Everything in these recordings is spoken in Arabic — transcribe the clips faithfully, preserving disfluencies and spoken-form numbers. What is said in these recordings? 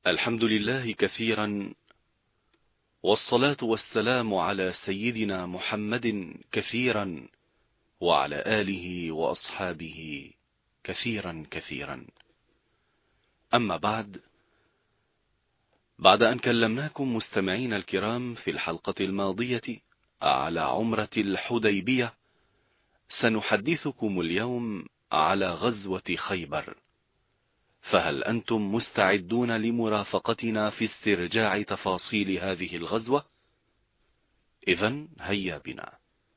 الحمد لله كثيرا، والصلاة والسلام على سيدنا محمد كثيرا، وعلى آله وأصحابه كثيرا كثيرا. أما بعد، بعد أن كلمناكم مستمعين الكرام في الحلقة الماضية على عمرة الحديبية، سنحدثكم اليوم على غزوة خيبر. فهل أنتم مستعدون لمرافقتنا في استرجاع تفاصيل هذه الغزوة؟ إذن هيا بنا.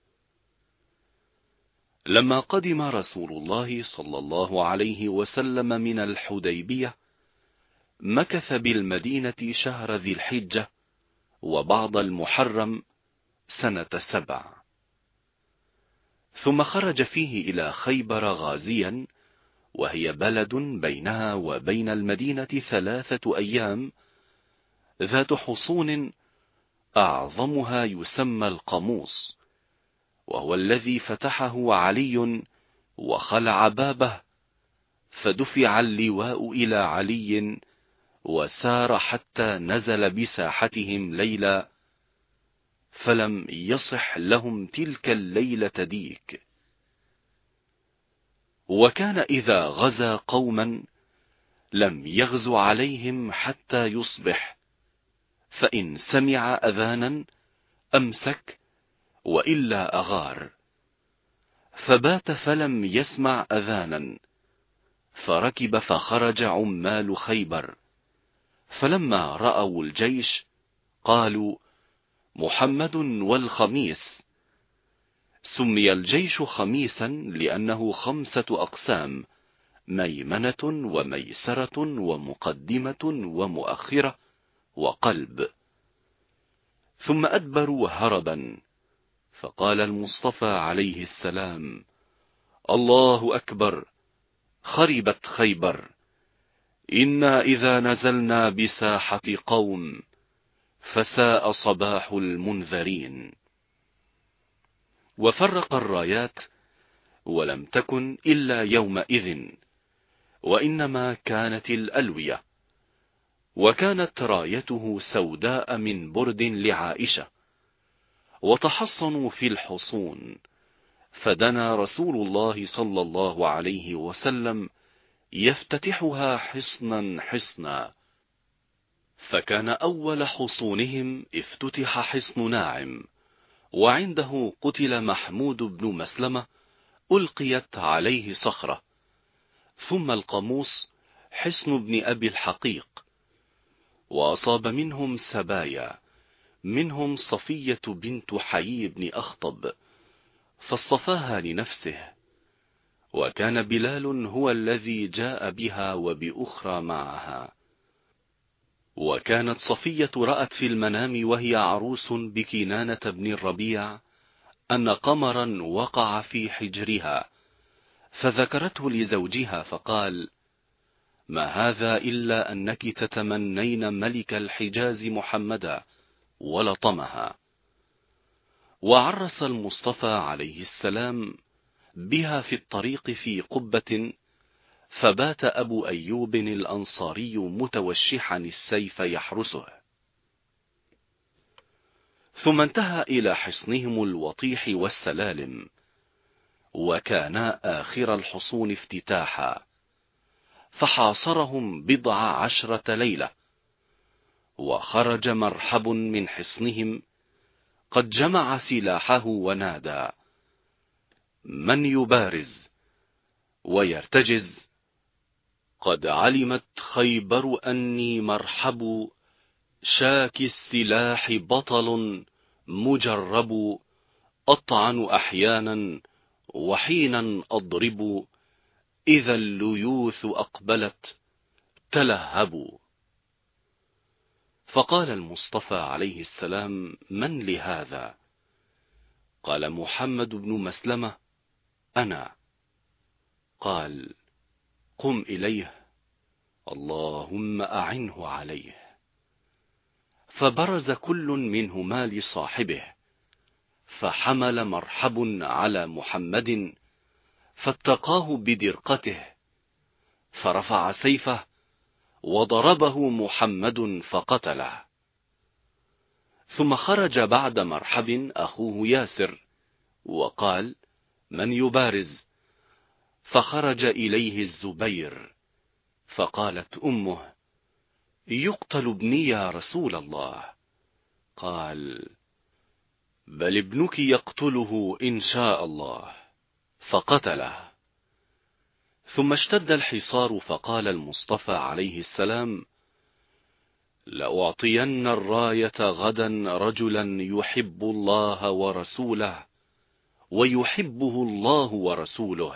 لما قدم رسول الله صلى الله عليه وسلم من الحديبية، مكث بالمدينة شهر ذي الحجة وبعض المحرم سنة سبع، ثم خرج فيه إلى خيبر غازيا، وهي بلد بينها وبين المدينة ثلاثة أيام، ذات حصون أعظمها يسمى القاموس، وهو الذي فتحه علي وخلع بابه، فدفع اللواء إلى علي وسار حتى نزل بساحتهم ليلا، فلم يصح لهم تلك الليلة ديك. وكان إذا غزا قوما لم يغز عليهم حتى يصبح، فإن سمع أذانا أمسك وإلا أغار، فبات فلم يسمع أذانا، فركب فخرج عمال خيبر، فلما رأوا الجيش قالوا: محمد والخميس. سمي الجيش خميسا لأنه خمسة أقسام: ميمنة وميسرة ومقدمة ومؤخرة وقلب. ثم أدبروا هربا، فقال المصطفى عليه السلام: الله أكبر، خربت خيبر، إنا إذا نزلنا بساحة قوم فساء صباح المنذرين. وفرق الرايات، ولم تكن إلا يومئذ، وإنما كانت الألوية، وكانت رايته سوداء من برد لعائشة. وتحصنوا في الحصون، فدنا رسول الله صلى الله عليه وسلم يفتتحها حصنا حصنا، فكان أول حصونهم افتتح حصن ناعم، وعنده قتل محمود بن مسلمة، ألقيت عليه صخرة. ثم القاموس حصن ابن أبي الحقيق، وأصاب منهم سبايا، منهم صفية بنت حيي بن أخطب، فاصطفاها لنفسه، وكان بلال هو الذي جاء بها وبأخرى معها. وكانت صفية رأت في المنام وهي عروس بكنانة بن الربيع أن قمرا وقع في حجرها، فذكرته لزوجها فقال: ما هذا إلا أنك تتمنين ملك الحجاز محمدا، ولطمها. وعرس المصطفى عليه السلام بها في الطريق في قبة، فبات أبو أيوب الأنصاري متوشحا السيف يحرسه. ثم انتهى إلى حصنهم الوطيح والسلالم، وكانا آخر الحصون افتتاحا، فحاصرهم بضع عشرة ليلة. وخرج مرحب من حصنهم قد جمع سلاحه ونادى: من يبارز ويرتجز؟ قد علمت خيبر أني مرحب، شاك السلاح بطل مجرب، أطعن أحيانا وحينا أضرب، إذا الليوث أقبلت تلهبوا. فقال المصطفى عليه السلام: من لهذا؟ قال: محمد بن مسلمة، أنا. قال: قم إليه، اللهم أعنه عليه. فبرز كل منهما لصاحبه، فحمل مرحب على محمد، فاتقاه بدرقته، فرفع سيفه وضربه محمد فقتله. ثم خرج بعد مرحب أخوه ياسر وقال: من يبارز؟ فخرج إليه الزبير، فقالت أمه: يقتل ابني يا رسول الله. قال: بل ابنك يقتله إن شاء الله، فقتله. ثم اشتد الحصار، فقال المصطفى عليه السلام: لأعطين الراية غدا رجلا يحب الله ورسوله ويحبه الله ورسوله،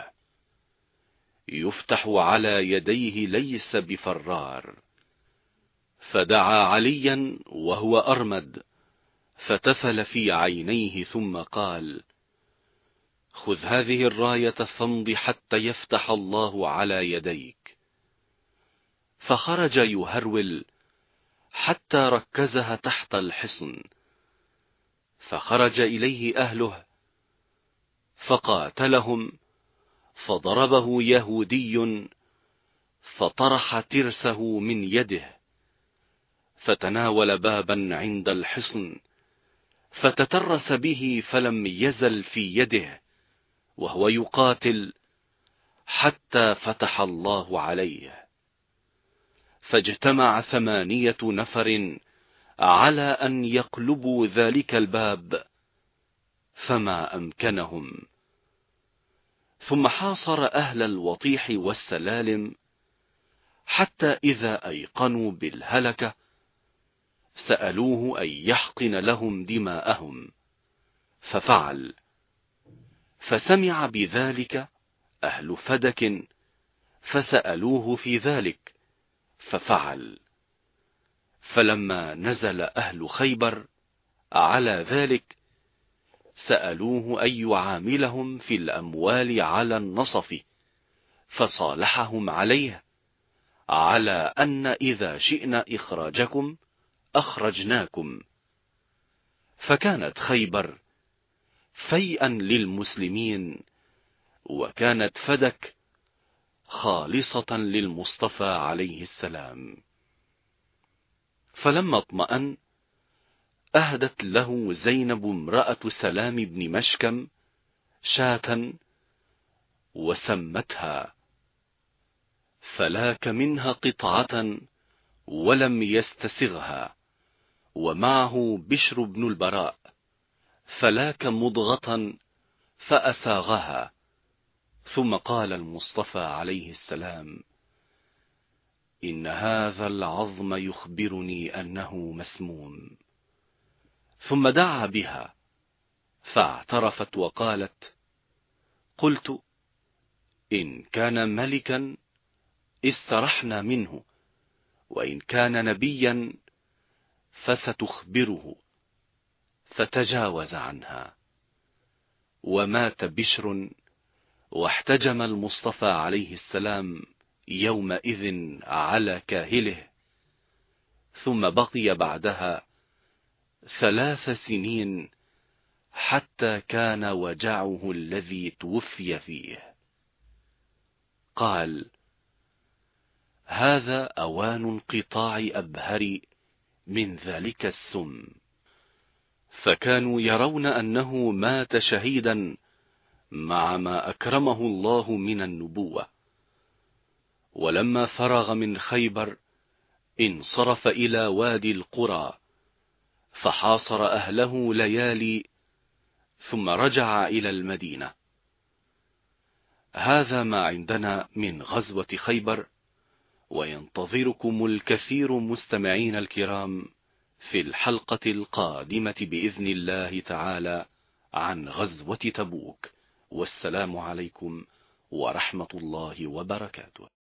يفتح على يديه ليس بفرار. فدعا عليا وهو أرمد، فتفل في عينيه، ثم قال: خذ هذه الراية فامض حتى يفتح الله على يديك. فخرج يهرول حتى ركزها تحت الحصن، فخرج إليه أهله فقاتلهم، فضربه يهودي فطرح ترسه من يده، فتناول بابا عند الحصن فتترس به، فلم يزل في يده وهو يقاتل حتى فتح الله عليه. فاجتمع ثمانية نفر على أن يقلبوا ذلك الباب، فما أمكنهم. ثم حاصر أهل الوطيح والسلالم، حتى إذا أيقنوا بالهلكة سألوه أن يحقن لهم دماءهم، ففعل. فسمع بذلك أهل فدك، فسألوه في ذلك، ففعل. فلما نزل أهل خيبر على ذلك سألوه أن يعاملهم في الأموال على النصف، فصالحهم عليه، على أن إذا شئنا إخراجكم أخرجناكم. فكانت خيبر فيئا للمسلمين، وكانت فدك خالصة للمصطفى عليه السلام. فلما اطمأن أهدت له زينب امرأة سلام بن مشكم شاة وسمتها، فلاك منها قطعة ولم يستسغها، ومعه بشر بن البراء، فلاك مضغة فأساغها. ثم قال المصطفى عليه السلام: إن هذا العظم يخبرني أنه مسموم. ثم دعا بها فاعترفت وقالت: قلت إن كان ملكا استرحنا منه، وإن كان نبيا فستخبره. فتجاوز عنها. ومات بشر، واحتجم المصطفى عليه السلام يومئذ على كاهله. ثم بقي بعدها ثلاث سنين حتى كان وجعه الذي توفي فيه. قال: هذا أوان انقطاع أبهر من ذلك السم. فكانوا يرون أنه مات شهيدا مع ما أكرمه الله من النبوة. ولما فرغ من خيبر انصرف إلى وادي القرى، فحاصر أهله ليالي، ثم رجع إلى المدينة. هذا ما عندنا من غزوة خيبر، وينتظركم الكثير مستمعين الكرام في الحلقة القادمة بإذن الله تعالى عن غزوة تبوك. والسلام عليكم ورحمة الله وبركاته.